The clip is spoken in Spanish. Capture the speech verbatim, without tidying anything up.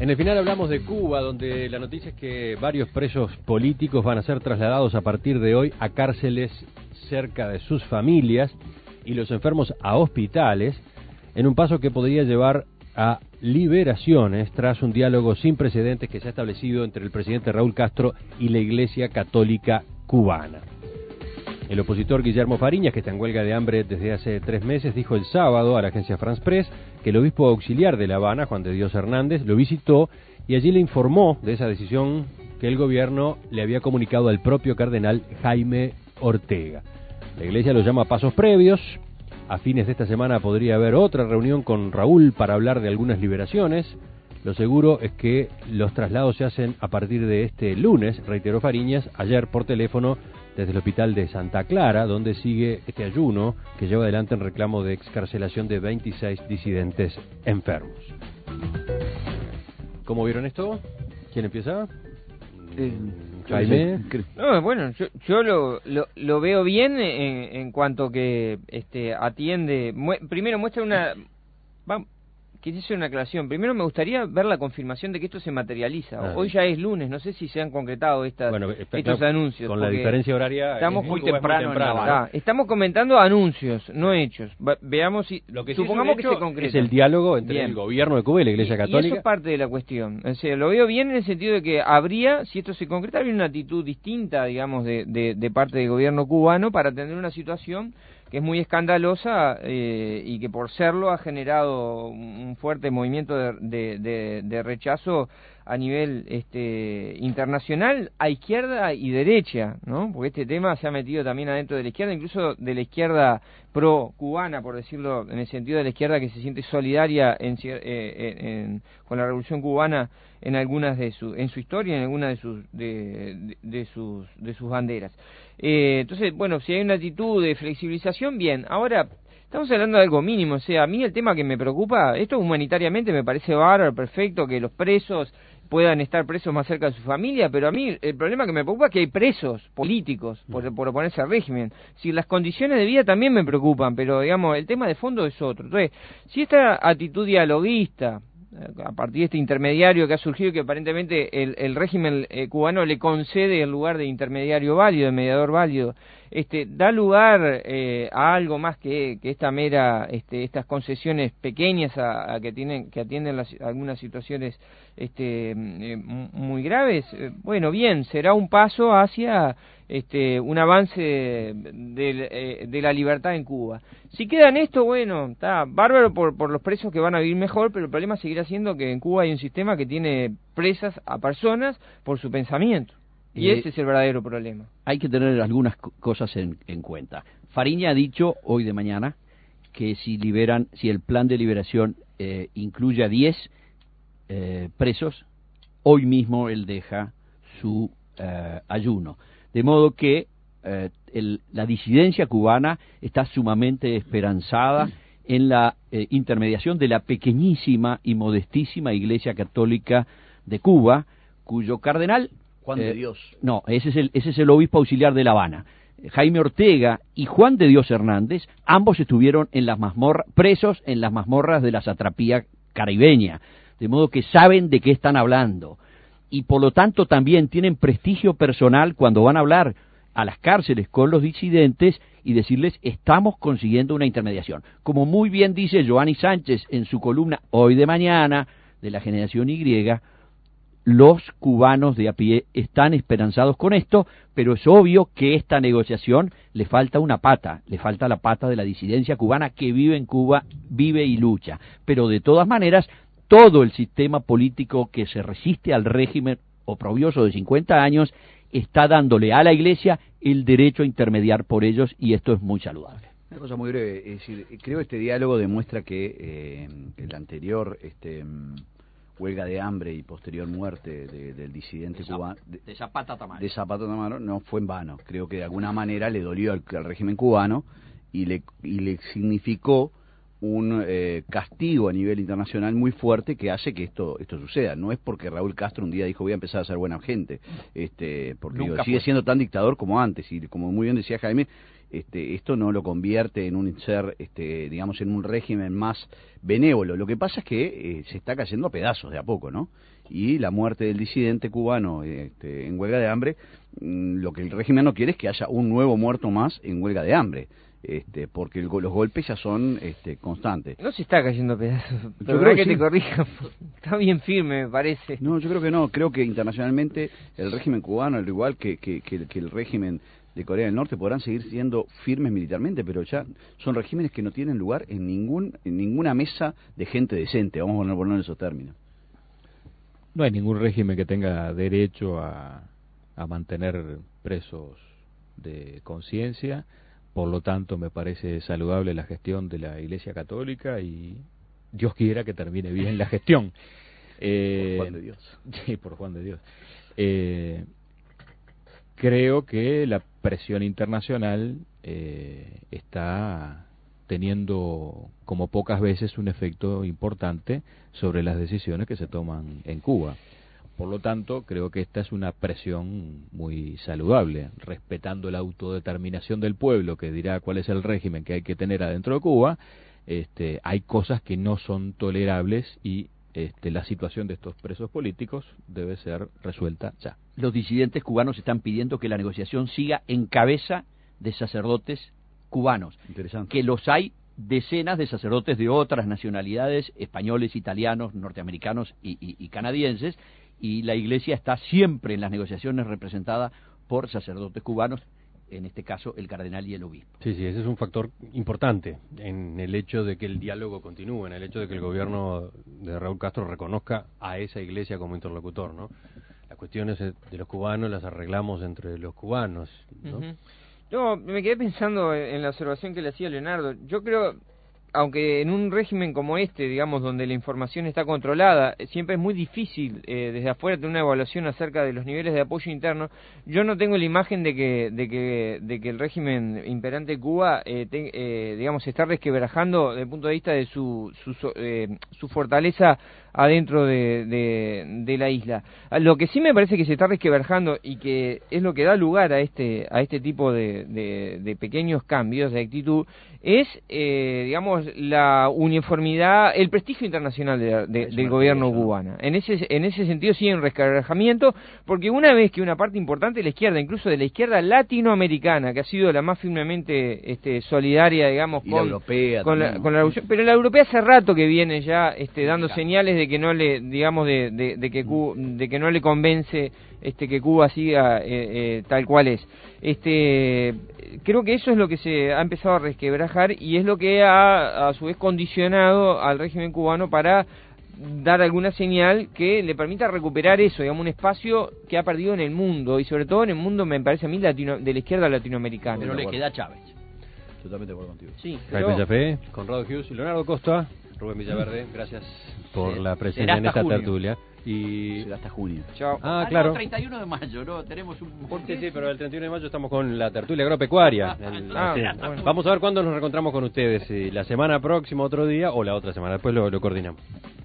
En el final hablamos de Cuba, donde la noticia es que varios presos políticos van a ser trasladados a partir de hoy a cárceles cerca de sus familias y los enfermos a hospitales, en un paso que podría llevar a liberaciones tras un diálogo sin precedentes que se ha establecido entre el presidente Raúl Castro y la Iglesia Católica Cubana. El opositor Guillermo Fariñas, que está en huelga de hambre desde hace tres meses, dijo el sábado a la agencia France Press que el obispo auxiliar de La Habana, Juan de Dios Hernández, lo visitó y allí le informó de esa decisión que el gobierno le había comunicado al propio cardenal Jaime Ortega. La Iglesia lo llama pasos previos. A fines de esta semana podría haber otra reunión con Raúl para hablar de algunas liberaciones. Lo seguro es que los traslados se hacen a partir de este lunes, reiteró Fariñas, ayer por teléfono desde el hospital de Santa Clara, donde sigue este ayuno que lleva adelante en reclamo de excarcelación de veintiséis disidentes enfermos. ¿Cómo vieron esto? ¿Quién empieza? Eh, Jaime. No, bueno, yo, yo lo, lo, lo veo bien en, en cuanto que este atiende. Mu primero muestra una. Vamos. Quisiera hacer una aclaración. Primero me gustaría ver la confirmación de que esto se materializa. Ah, Hoy ya es lunes, no sé si se han concretado estas, bueno, está, estos claro, anuncios. Con la diferencia horaria estamos es muy temprano. temprano, temprano ¿no? ah, estamos comentando anuncios, no hechos. Veamos si lo que supongamos sí que se concreta. Es el diálogo entre bien. el gobierno de Cuba y la Iglesia y, Católica. Y eso es parte de la cuestión. O sea, lo veo bien en el sentido de que habría, si esto se concreta, habría una actitud distinta, digamos, de, de, de parte del gobierno cubano para atender una situación que es muy escandalosa eh, y que por serlo ha generado un fuerte movimiento de, de, de, de rechazo a nivel este, internacional, a izquierda y derecha, ¿no? Porque este tema se ha metido también adentro de la izquierda, incluso de la izquierda pro-cubana, por decirlo, en el sentido de la izquierda que se siente solidaria en, eh, en, con la revolución cubana en algunas de su, en su historia, en algunas de sus, de, de, de sus, de sus banderas. Eh, entonces, bueno, si hay una actitud de flexibilización, bien. Ahora, estamos hablando de algo mínimo, o sea, a mí el tema que me preocupa, esto humanitariamente me parece bárbaro, perfecto, que los presos puedan estar presos más cerca de su familia, pero a mí el problema que me preocupa es que hay presos políticos por, por oponerse al régimen. Si las condiciones de vida también me preocupan, pero digamos, el tema de fondo es otro. Entonces, si esta actitud dialoguista, a partir de este intermediario que ha surgido, que aparentemente el, el régimen eh, cubano le concede el lugar de intermediario válido, de mediador válido, este, da lugar eh, a algo más que, que esta mera, este, estas concesiones pequeñas a, a que tienen, que atienden las, algunas situaciones este, eh, muy graves. Eh, bueno, bien, será un paso hacia este, un avance de, de, eh, de la libertad en Cuba. Si queda en esto, bueno, está bárbaro por, por los presos que van a vivir mejor, pero el problema seguirá siendo que en Cuba hay un sistema que tiene presas a personas por su pensamiento. Y eh, ese es el verdadero problema. Hay que tener algunas cosas en, en cuenta. Fariña ha dicho hoy de mañana que si liberan, si el plan de liberación eh, incluye a diez eh, presos, hoy mismo él deja su eh, ayuno. De modo que eh, el, la disidencia cubana está sumamente esperanzada en la eh, intermediación de la pequeñísima y modestísima Iglesia Católica de Cuba, cuyo cardenal Juan eh, de Dios. No, ese es el ese es el obispo auxiliar de La Habana. Jaime Ortega y Juan de Dios Hernández, ambos estuvieron en las mazmorras, presos en las mazmorras de la satrapía caribeña, de modo que saben de qué están hablando. Y por lo tanto también tienen prestigio personal cuando van a hablar a las cárceles con los disidentes y decirles estamos consiguiendo una intermediación. Como muy bien dice Joanny Sánchez en su columna Hoy de Mañana de la Generación Y, los cubanos de a pie están esperanzados con esto, pero es obvio que esta negociación le falta una pata, le falta la pata de la disidencia cubana que vive en Cuba, vive y lucha. Pero de todas maneras, todo el sistema político que se resiste al régimen oprobioso de cincuenta años está dándole a la Iglesia el derecho a intermediar por ellos, y esto es muy saludable. Una cosa muy breve, es decir, creo que este diálogo demuestra que eh, el anterior este, huelga de hambre y posterior muerte de, del disidente de cubano de, de Zapata Tamaro. de Zapata Tamaro no fue en vano. Creo que de alguna manera le dolió al, al régimen cubano y le, y le significó un eh, castigo a nivel internacional muy fuerte que hace que esto esto suceda. No es porque Raúl Castro un día dijo voy a empezar a ser buena gente, este, porque digo, sigue siendo tan dictador como antes, y como muy bien decía Jaime, este, esto no lo convierte en un ser, este, digamos, en un régimen más benévolo. Lo que pasa es que eh, se está cayendo a pedazos de a poco, ¿no? Y la muerte del disidente cubano este, en huelga de hambre, mmm, lo que el régimen no quiere es que haya un nuevo muerto más en huelga de hambre. Este, porque el, los golpes ya son este, constantes. No se está cayendo a pedazos. Yo creo que, que sí. te corrija. Está bien firme, me parece. No, yo creo que no. Creo que internacionalmente el régimen cubano, al igual que, que, que, que el régimen de Corea del Norte, podrán seguir siendo firmes militarmente, pero ya son regímenes que no tienen lugar en ningún en ninguna mesa de gente decente. Vamos a ponerlo en esos términos. No hay ningún régimen que tenga derecho a, a mantener presos de conciencia. Por lo tanto, me parece saludable la gestión de la Iglesia Católica y Dios quiera que termine bien la gestión. Eh, por Juan de Dios. Sí, por Juan de Dios. Eh, creo que la presión internacional eh, está teniendo, como pocas veces, un efecto importante sobre las decisiones que se toman en Cuba. Por lo tanto, creo que esta es una presión muy saludable, respetando la autodeterminación del pueblo, que dirá cuál es el régimen que hay que tener adentro de Cuba. Este, hay cosas que no son tolerables y este, la situación de estos presos políticos debe ser resuelta ya. Los disidentes cubanos están pidiendo que la negociación siga en cabeza de sacerdotes cubanos. Interesante. Que los hay decenas de sacerdotes de otras nacionalidades, españoles, italianos, norteamericanos y, y, y canadienses, y la Iglesia está siempre en las negociaciones representada por sacerdotes cubanos, en este caso el cardenal y el obispo. Sí, sí, ese es un factor importante en el hecho de que el diálogo continúe, en el hecho de que el gobierno de Raúl Castro reconozca a esa Iglesia como interlocutor, ¿no? Las cuestiones de los cubanos las arreglamos entre los cubanos, ¿no? Uh-huh. No, me quedé pensando en la observación que le hacía Leonardo. Yo creo, aunque en un régimen como este, digamos, donde la información está controlada, siempre es muy difícil eh, desde afuera tener una evaluación acerca de los niveles de apoyo interno. Yo no tengo la imagen de que de que de que el régimen imperante de Cuba, eh, te, eh, digamos, se está resquebrajando desde el punto de vista de su su, eh, su fortaleza adentro de, de, de la isla. Lo que sí me parece que se está resquebrajando y que es lo que da lugar a este a este tipo de, de, de pequeños cambios de actitud es, eh, digamos, la uniformidad, el prestigio internacional de, de, del gobierno cubano. En ese en ese sentido sí hay un resquebrajamiento, porque una vez que una parte importante de la izquierda, incluso de la izquierda latinoamericana, que ha sido la más firmemente este, solidaria, digamos, y con, la europea con, también, la, ¿no? con la revolución, pero la europea hace rato que viene ya este, dando señales de que no le, digamos, de, de, de que Cuba, de que no le convence este que Cuba siga eh, eh, tal cual es. Este, creo que eso es lo que se ha empezado a resquebrajar y es lo que ha a su vez condicionado al régimen cubano para dar alguna señal que le permita recuperar eso, digamos, un espacio que ha perdido en el mundo y sobre todo en el mundo, me parece a mí, latino, de la izquierda latinoamericana. Pero le queda a Chávez. Totalmente de acuerdo contigo. Sí, Jaime pero... Jafé, Conrado Hughes, Leonardo Costa, Rubén Villaverde, gracias por Sí. la presencia en esta junio. tertulia. Y... Será hasta junio. Chao. Ah, Ah, claro. no, treinta y uno de mayo, ¿no? Tenemos un... Sí, sí, pero el treinta y uno de mayo estamos con la tertulia agropecuaria. El- Ah, sí. bueno. Vamos a ver cuándo nos reencontramos con ustedes. Si la semana próxima, otro día, o la otra semana. Después lo, lo coordinamos.